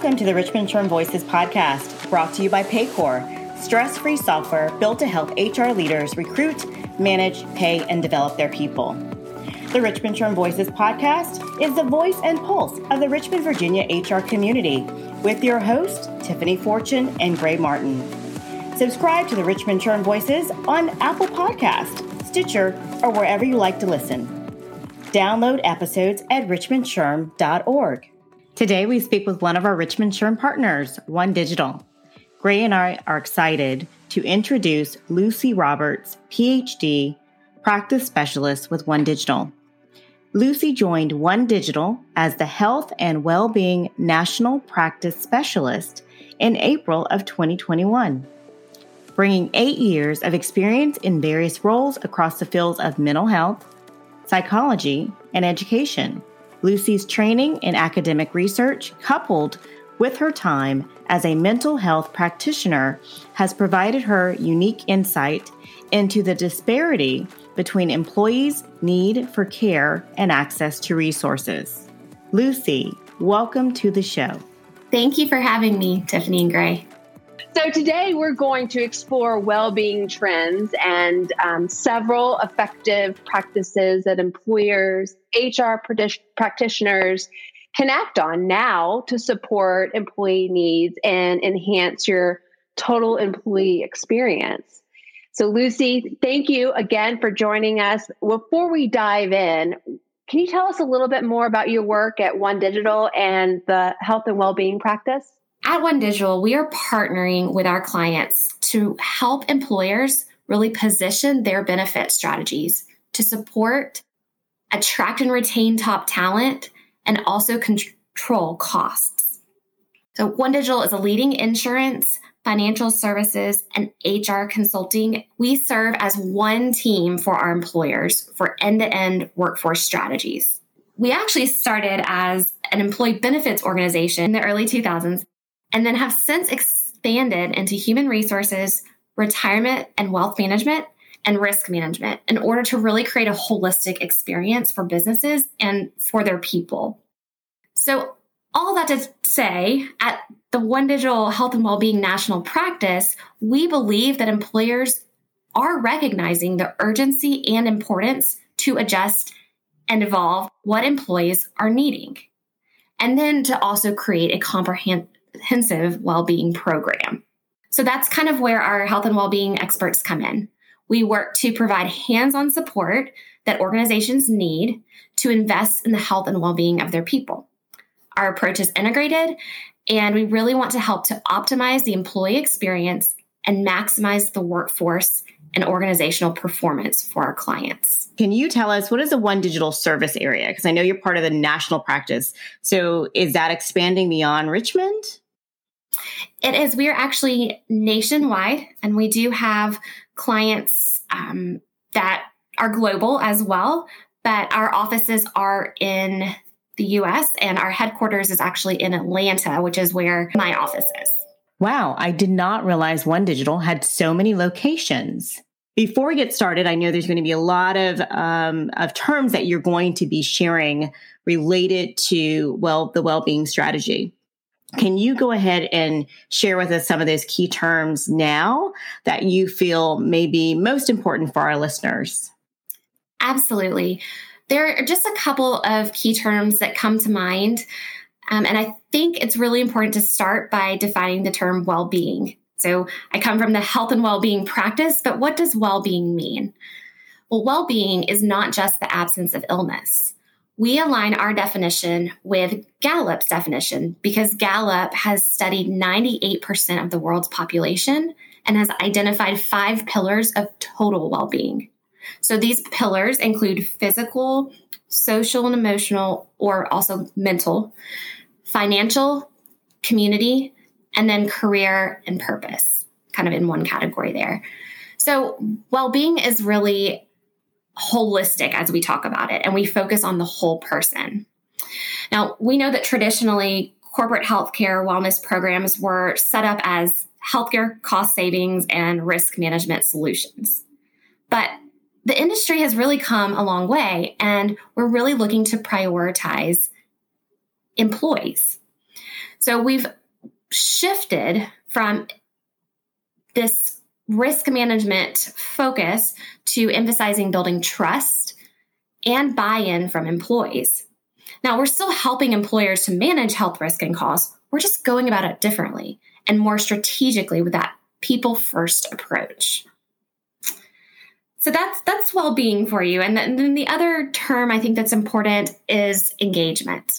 Welcome to the Richmond SHRM Voices podcast, brought to you by Paycor, stress-free software built to help HR leaders recruit, manage, pay, and develop their people. The Richmond SHRM Voices podcast is the voice and pulse of the Richmond, Virginia HR community with your hosts, Tiffany Fortune and Gray Martin. Subscribe to the Richmond SHRM Voices on Apple Podcast, Stitcher, or wherever you like to listen. Download episodes at richmondshRM.org. Today, we speak with one of our Richmond SHRM partners, One Digital. Gray and I are excited to introduce Lucy Roberts, PhD, practice specialist with One Digital. Lucy joined One Digital as the Health and Wellbeing National Practice Specialist in April of 2021, bringing 8 years of experience in various roles across the fields of mental health, psychology, and education. Lucy's training in academic research, coupled with her time as a mental health practitioner, has provided her unique insight into the disparity between employees' need for care and access to resources. Lucy, welcome to the show. Thank you for having me, Tiffany and Gray. So today we're going to explore well-being trends and several effective practices that employers, HR practitioners can act on now to support employee needs and enhance your total employee experience. So Lucy, thank you again for joining us. Before we dive in, can you tell us a little bit more about your work at One Digital and the health and well-being practice? At One Digital, we are partnering with our clients to help employers really position their benefit strategies to support, attract and retain top talent, and also control costs. So One Digital is a leading insurance, financial services, and HR consulting. We serve as one team for our employers for end-to-end workforce strategies. We actually started as an employee benefits organization in the early 2000s, and then have since expanded into human resources, retirement and wealth management, and risk management in order to really create a holistic experience for businesses and for their people. So all that to say, at the One Digital Health and Wellbeing National Practice, we believe that employers are recognizing the urgency and importance to adjust and evolve what employees are needing, and then to also create a comprehensive well-being program. So that's kind of where our health and well-being experts come in. We work to provide hands-on support that organizations need to invest in the health and well-being of their people. Our approach is integrated, and we really want to help to optimize the employee experience and maximize the workforce and organizational performance for our clients. Can you tell us, what is the One Digital service area? Because I know you're part of the national practice. So is that expanding beyond Richmond? It is. We are actually nationwide, and we do have clients that are global as well, but our offices are in the U.S., and our headquarters is actually in Atlanta, which is where my office is. Wow, I did not realize One Digital had so many locations. Before we get started, I know there's going to be a lot of terms that you're going to be sharing related to, the well-being strategy. Can you go ahead and share with us some of those key terms now that you feel may be most important for our listeners? Absolutely. There are just a couple of key terms that come to mind. And I think it's really important to start by defining the term well-being. So I come from the health and well-being practice, but what does well-being mean? Well, well-being is not just the absence of illness. We align our definition with Gallup's definition because Gallup has studied 98% of the world's population and has identified 5 pillars of total well-being. So these pillars include physical, social and emotional, or also mental, financial, community, and then career and purpose, kind of in one category there. So well-being is really holistic as we talk about it, and we focus on the whole person. Now, we know that traditionally corporate healthcare wellness programs were set up as healthcare cost savings and risk management solutions. But the industry has really come a long way, and we're really looking to prioritize employees. So we've shifted from this risk management focus to emphasizing building trust and buy-in from employees. Now, we're still helping employers to manage health risk and costs. We're just going about it differently and more strategically with that people-first approach. So that's well-being for you. And then the other term I think that's important is engagement.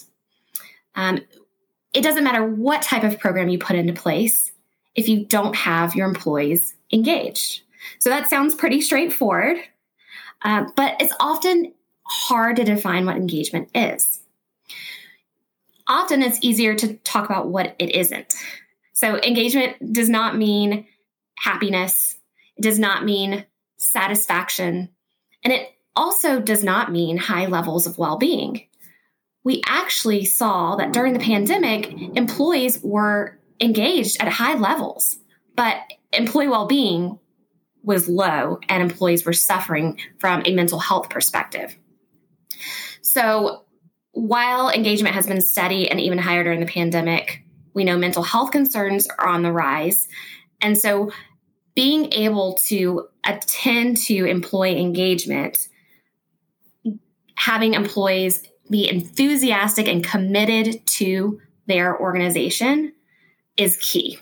It doesn't matter what type of program you put into place if you don't have your employees engaged. So that sounds pretty straightforward, but it's often hard to define what engagement is. Often it's easier to talk about what it isn't. So engagement does not mean happiness. It does not mean satisfaction. And it also does not mean high levels of well-being. We actually saw that during the pandemic, employees were engaged at high levels, but employee well-being was low and employees were suffering from a mental health perspective. So while engagement has been steady and even higher during the pandemic, we know mental health concerns are on the rise. And so being able to attend to employee engagement, having employees be enthusiastic and committed to their organization is key.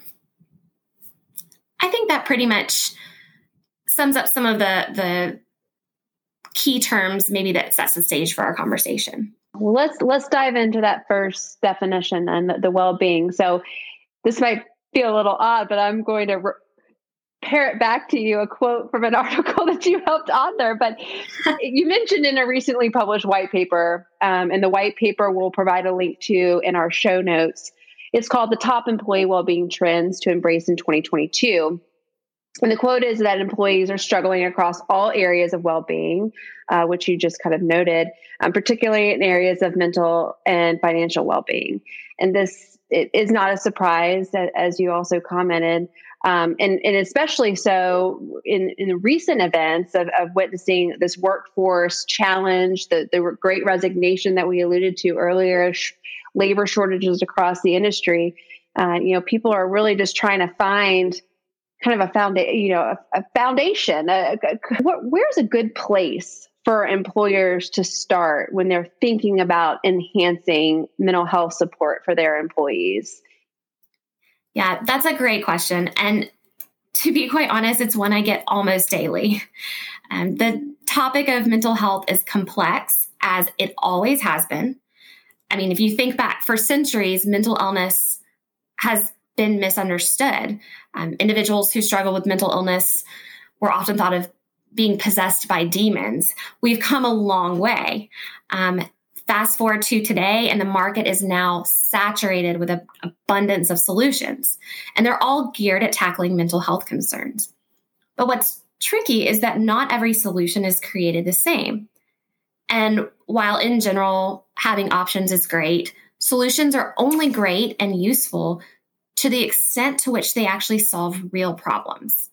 I think that pretty much sums up some of the key terms maybe that sets the stage for our conversation. Well, let's dive into that first definition and the well-being. So this might feel a little odd, but I'm going to parrot back to you a quote from an article that you helped author. But you mentioned in a recently published white paper, and the white paper we'll provide a link to in our show notes. It's called The Top Employee Wellbeing Trends to Embrace in 2022. And the quote is that employees are struggling across all areas of well-being, which you just kind of noted, particularly in areas of mental and financial well-being. And this is not a surprise, as you also commented, and especially so in the recent events of witnessing this workforce challenge, the great resignation that we alluded to earlier, labor shortages across the industry. People are really just trying to find kind of a foundation. Where's a good place for employers to start when they're thinking about enhancing mental health support for their employees? Yeah, that's a great question. And to be quite honest, it's one I get almost daily. The topic of mental health is complex, as it always has been. I mean, if you think back for centuries, mental illness has been misunderstood. Individuals who struggle with mental illness were often thought of being possessed by demons. We've come a long way. Fast forward to today, and the market is now saturated with an abundance of solutions, and they're all geared at tackling mental health concerns. But what's tricky is that not every solution is created the same. And while in general, having options is great, solutions are only great and useful to the extent to which they actually solve real problems.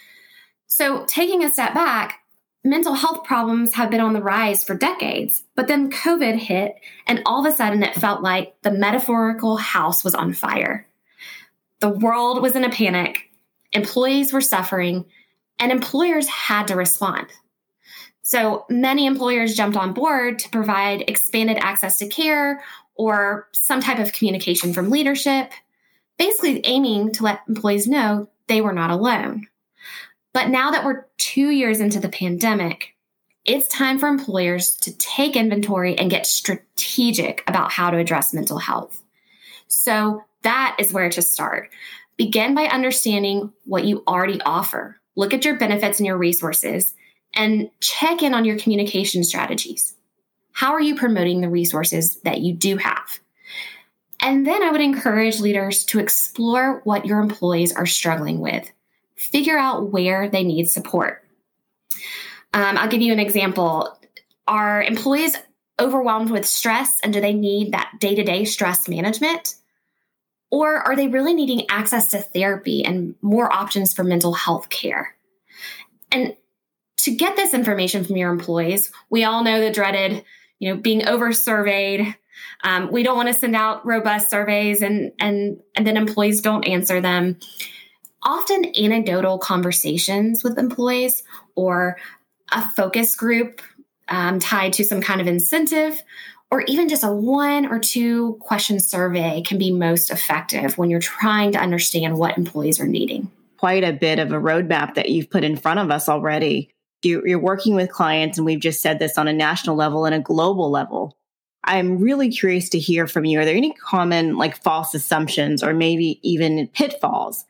So taking a step back, mental health problems have been on the rise for decades, but then COVID hit, and all of a sudden it felt like the metaphorical house was on fire. The world was in a panic, employees were suffering, and employers had to respond. So many employers jumped on board to provide expanded access to care or some type of communication from leadership, basically aiming to let employees know they were not alone. But now that we're 2 years into the pandemic, it's time for employers to take inventory and get strategic about how to address mental health. So that is where to start. Begin by understanding what you already offer. Look at your benefits and your resources and check in on your communication strategies. How are you promoting the resources that you do have? And then I would encourage leaders to explore what your employees are struggling with. Figure out where they need support. I'll give you an example. Are employees overwhelmed with stress, and do they need that day-to-day stress management? Or are they really needing access to therapy and more options for mental health care? And to get this information from your employees, we all know the dreaded, being over-surveyed, We don't want to send out robust surveys and then employees don't answer them. Often anecdotal conversations with employees or a focus group tied to some kind of incentive, or even just a 1 or 2 question survey can be most effective when you're trying to understand what employees are needing. Quite a bit of a roadmap that you've put in front of us already. You're working with clients, and we've just said this on a national level and a global level. I'm really curious to hear from you. Are there any common false assumptions or maybe even pitfalls?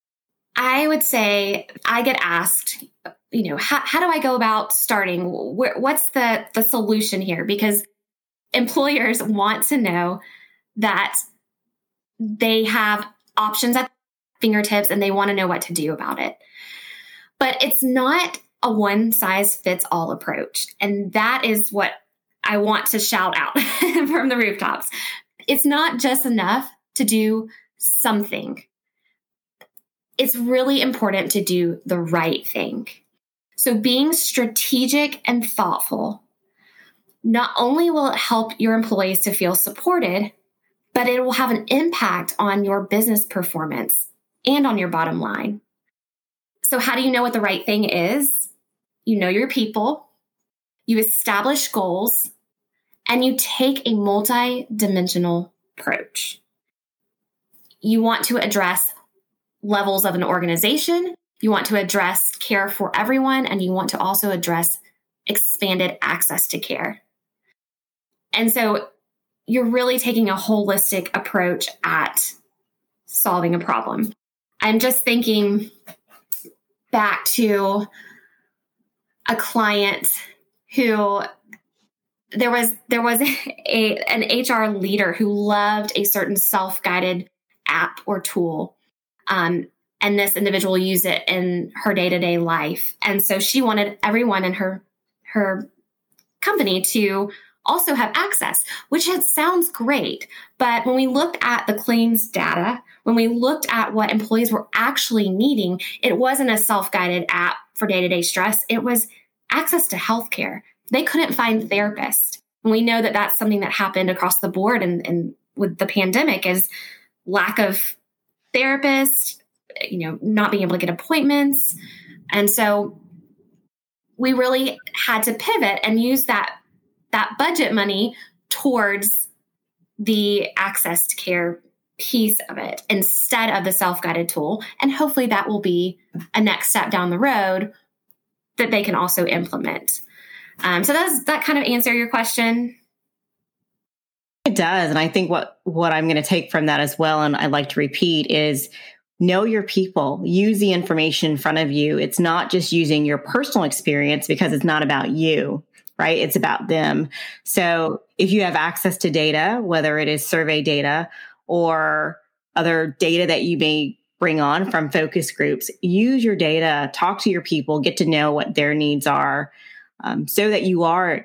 I would say I get asked, how do I go about starting? What's the solution here? Because employers want to know that they have options at fingertips and they want to know what to do about it. But it's not a one-size-fits-all approach. And that is what I want to shout out from the rooftops. It's not just enough to do something. It's really important to do the right thing. So being strategic and thoughtful, not only will it help your employees to feel supported, but it will have an impact on your business performance and on your bottom line. So how do you know what the right thing is? You know your people, you establish goals, and you take a multi-dimensional approach. You want to address levels of an organization, you want to address care for everyone, and you want to also address expanded access to care. And so you're really taking a holistic approach at solving a problem. I'm just thinking back to a client who there was an HR leader who loved a certain self-guided app or tool. And this individual used it in her day-to-day life. And so she wanted everyone in her company to also have access, which sounds great. But when we looked at the claims data, when we looked at what employees were actually needing, it wasn't a self-guided app for day-to-day stress. It was access to healthcare. They couldn't find therapists. And we know that that's something that happened across the board and with the pandemic is lack of therapists, not being able to get appointments. And so we really had to pivot and use that budget money towards the access to care piece of it instead of the self-guided tool. And hopefully that will be a next step down the road that they can also implement. So does that kind of answer your question? It does. And I think what I'm going to take from that as well, and I'd like to repeat, is know your people. Use the information in front of you. It's not just using your personal experience because it's not about you, right? It's about them. So if you have access to data, whether it is survey data or other data that you may bring on from focus groups, use your data, talk to your people, get to know what their needs are, so that you are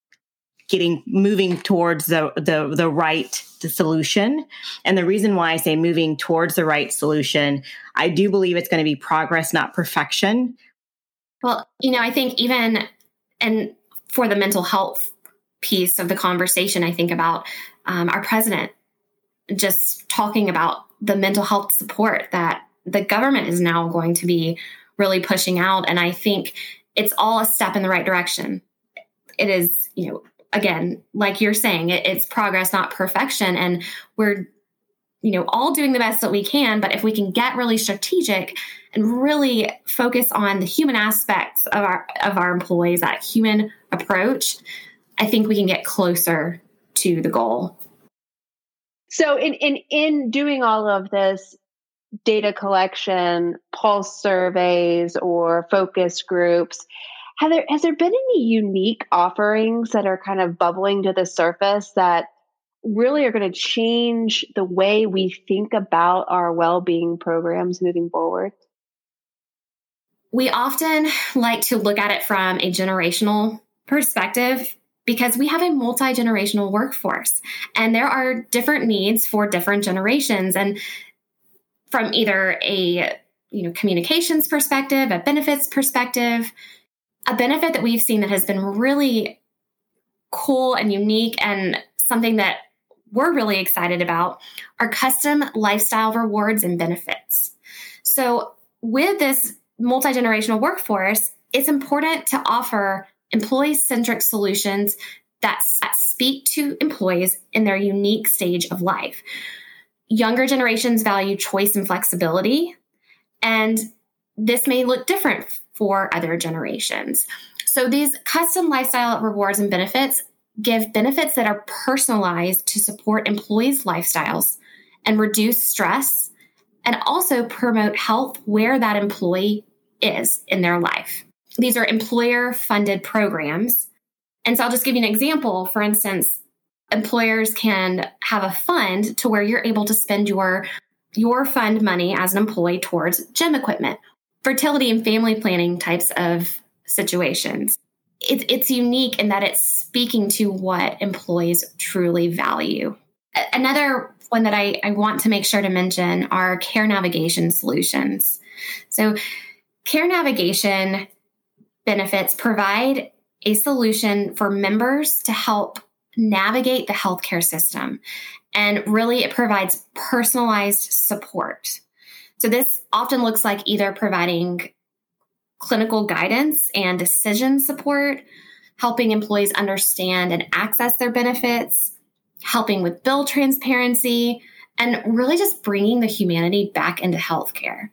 moving towards the right solution. And the reason why I say moving towards the right solution, I do believe it's going to be progress, not perfection. Well, I think even, and for the mental health piece of the conversation, I think about our president just talking about the mental health support that the government is now going to be really pushing out. And I think it's all a step in the right direction. It is, again, like you're saying, it's progress, not perfection. And we're, all doing the best that we can. But if we can get really strategic and really focus on the human aspects of our employees, that human approach, I think we can get closer to the goal. So in doing all of this data collection, pulse surveys, or focus groups, has there been any unique offerings that are kind of bubbling to the surface that really are going to change the way we think about our well-being programs moving forward? We often like to look at it from a generational perspective because we have a multi-generational workforce and there are different needs for different generations. And from either a communications perspective, a benefits perspective, a benefit that we've seen that has been really cool and unique and something that we're really excited about are custom lifestyle rewards and benefits. So with this multi-generational workforce, it's important to offer employee-centric solutions that speak to employees in their unique stage of life. Younger generations value choice and flexibility, and this may look different for other generations. So these custom lifestyle rewards and benefits give benefits that are personalized to support employees' lifestyles and reduce stress, and also promote health where that employee is in their life. These are employer-funded programs. And so I'll just give you an example. For instance, employers can have a fund to where you're able to spend your fund money as an employee towards gym equipment, fertility and family planning types of situations. It's unique in that it's speaking to what employees truly value. Another one that I want to make sure to mention are care navigation solutions. So care navigation benefits provide a solution for members to help navigate the healthcare system. And really, it provides personalized support. So this often looks like either providing clinical guidance and decision support, helping employees understand and access their benefits, helping with bill transparency, and really just bringing the humanity back into healthcare.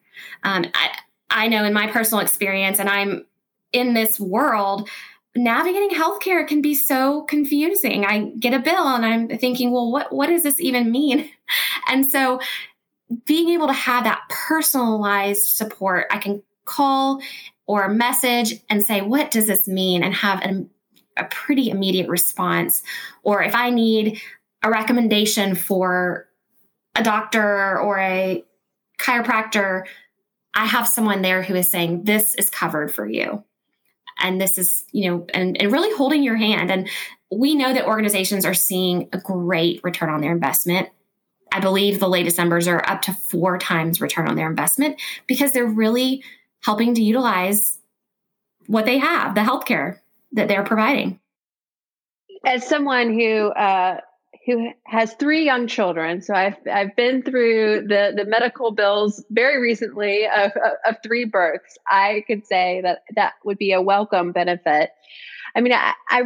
I know in my personal experience, and I'm in this world, navigating healthcare can be so confusing. I get a bill and I'm thinking, well, what does this even mean? And so being able to have that personalized support, I can call or message and say, what does this mean? And have a pretty immediate response. Or if I need a recommendation for a doctor or a chiropractor, I have someone there who is saying, this is covered for you. And this is, and really holding your hand. And we know that organizations are seeing a great return on their investment. I believe the latest numbers are up to 4 times return on their investment because they're really helping to utilize what they have, the healthcare that they're providing. As someone who has 3 young children, so I've been through the medical bills very recently of 3 births. I could say that would be a welcome benefit. I mean,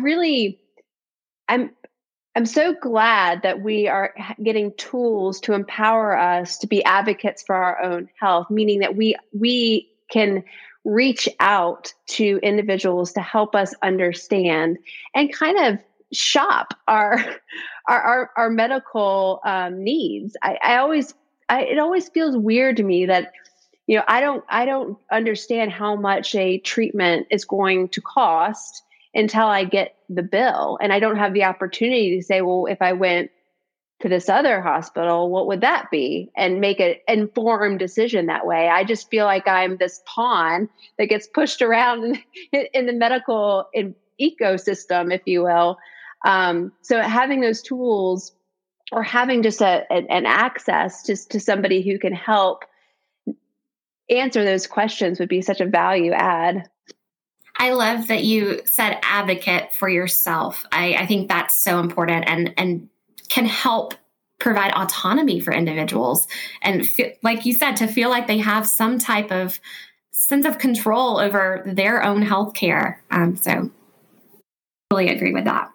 I'm so glad that we are getting tools to empower us to be advocates for our own health, meaning that we can reach out to individuals to help us understand and kind of shop our medical needs. It always feels weird to me that, I don't understand how much a treatment is going to cost until I get the bill. And I don't have the opportunity to say, well, if I went to this other hospital, what would that be? And make an informed decision that way. I just feel like I'm this pawn that gets pushed around in the medical ecosystem, if you will. So having those tools or having just an access to somebody who can help answer those questions would be such a value add. I love that you said advocate for yourself. I think that's so important and can help provide autonomy for individuals. And like you said, to feel like they have some type of sense of control over their own healthcare. So really agree with that.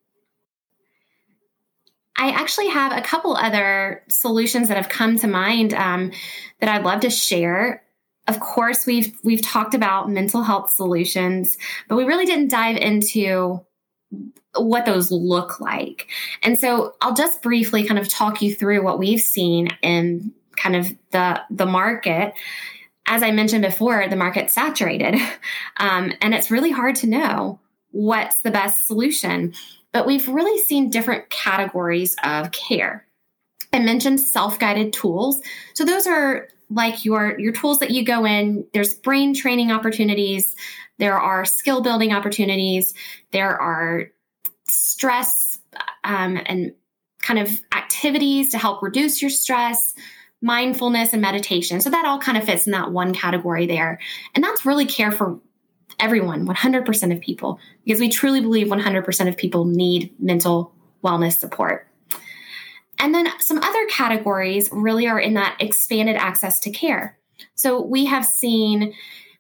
I actually have a couple other solutions that have come to mind that I'd love to share. Of course, we've talked about mental health solutions, but we really didn't dive into what those look like. And so I'll just briefly kind of talk you through what we've seen in kind of the market. As I mentioned before, the market's saturated, and it's really hard to know what's the best solution. But we've really seen different categories of care. I mentioned self-guided tools. So those are like your tools that you go in. There's brain training opportunities. There are skill building opportunities. There are stress and kind of activities to help reduce your stress, mindfulness and meditation. So that all kind of fits in that one category there. And that's really care for everyone, 100% of people, because we truly believe 100% of people need mental wellness support. And then some other categories really are in that expanded access to care. So we have seen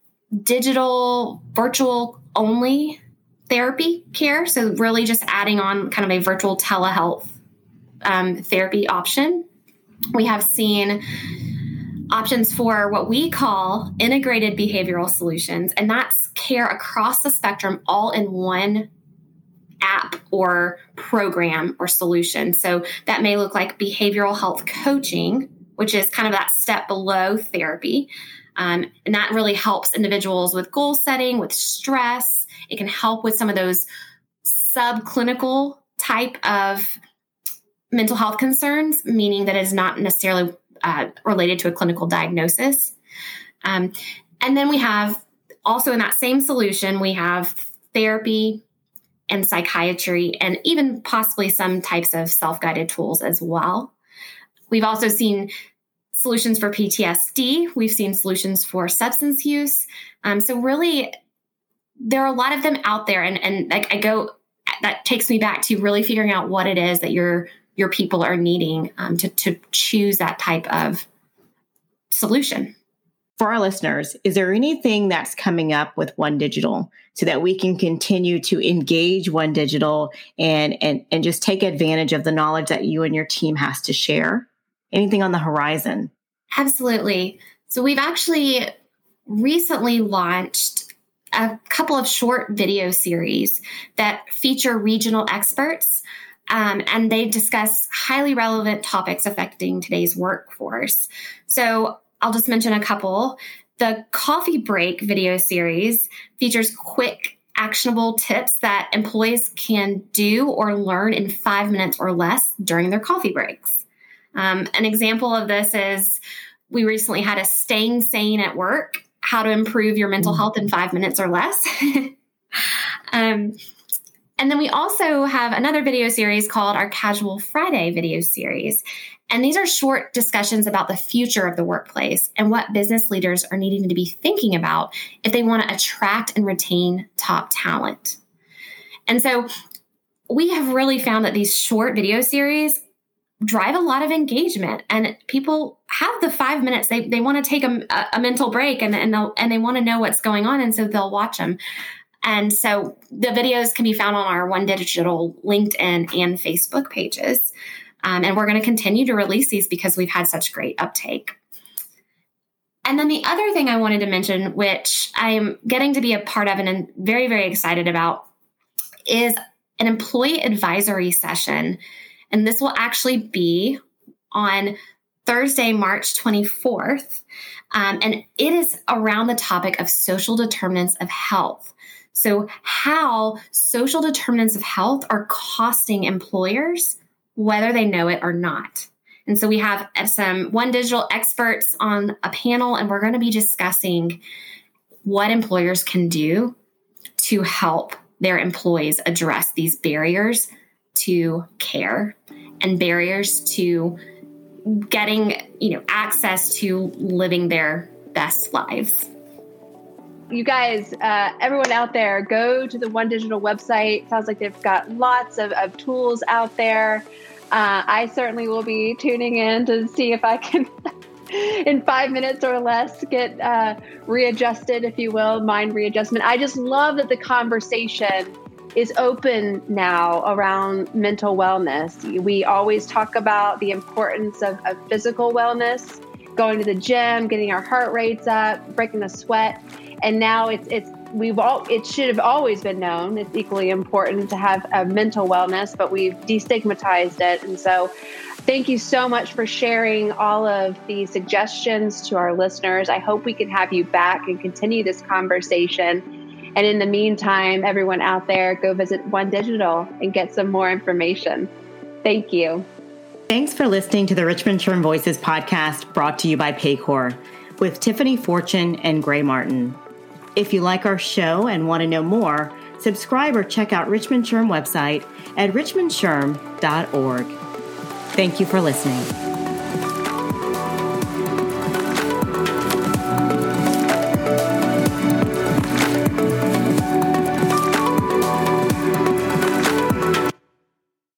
digital, virtual only therapy care. So really just adding on kind of a virtual telehealth therapy option. We have seen options for what we call integrated behavioral solutions, and that's care across the spectrum all in one app or program or solution. So that may look like behavioral health coaching, which is kind of that step below therapy. And that really helps individuals with goal setting, with stress. It can help with some of those subclinical type of mental health concerns, meaning that it is not necessarily related to a clinical diagnosis. And then we have also in that same solution, we have therapy and psychiatry, and even possibly some types of self-guided tools as well. We've also seen solutions for PTSD. We've seen solutions for substance use. So really, there are a lot of them out there. And like that takes me back to really figuring out what it is that your people are needing to choose that type of solution. For our listeners, is there anything that's coming up with One Digital so that we can continue to engage One Digital and just take advantage of the knowledge that you and your team has to share? Anything on the horizon? Absolutely. So we've actually recently launched a couple of short video series that feature regional experts, and they discuss highly relevant topics affecting today's workforce. So I'll just mention a couple. The Coffee Break video series features quick, actionable tips that employees can do or learn in 5 minutes or less during their coffee breaks. An example of this is we recently had a Staying Sane at Work, how to improve your mental health in 5 minutes or less. And then we also have another video series called our Casual Friday video series. And these are short discussions about the future of the workplace and what business leaders are needing to be thinking about if they want to attract and retain top talent. And so we have really found that these short video series drive a lot of engagement, and people have the 5 minutes. They want to take a mental break and they want to know what's going on. And so they'll watch them. And so the videos can be found on our One Digital LinkedIn and Facebook pages. And we're going to continue to release these because we've had such great uptake. And then the other thing I wanted to mention, which I am getting to be a part of and I'm very, very excited about, is an employee advisory session. And this will actually be on Thursday, March 24th. And it is around the topic of social determinants of health. So how social determinants of health are costing employers, whether they know it or not. And so we have some One Digital experts on a panel, and we're going to be discussing what employers can do to help their employees address these barriers to care and barriers to getting, access to living their best lives. You guys, everyone out there, go to the One Digital website. Sounds like they've got lots of tools out there. I certainly will be tuning in to see if I can, in 5 minutes or less, get readjusted, if you will, mind readjustment. I just love that the conversation is open now around mental wellness. We always talk about the importance of physical wellness, going to the gym, getting our heart rates up, breaking a sweat. And now it should have always been known. It's equally important to have a mental wellness, but we've destigmatized it. And so thank you so much for sharing all of the suggestions to our listeners. I hope we can have you back and continue this conversation. And in the meantime, everyone out there, go visit One Digital and get some more information. Thank you. Thanks for listening to the Richmond SHRM Voices podcast, brought to you by Paycor with Tiffany Fortune and Gray Martin. If you like our show and want to know more, subscribe or check out Richmond SHRM website at richmondshirm.org. Thank you for listening.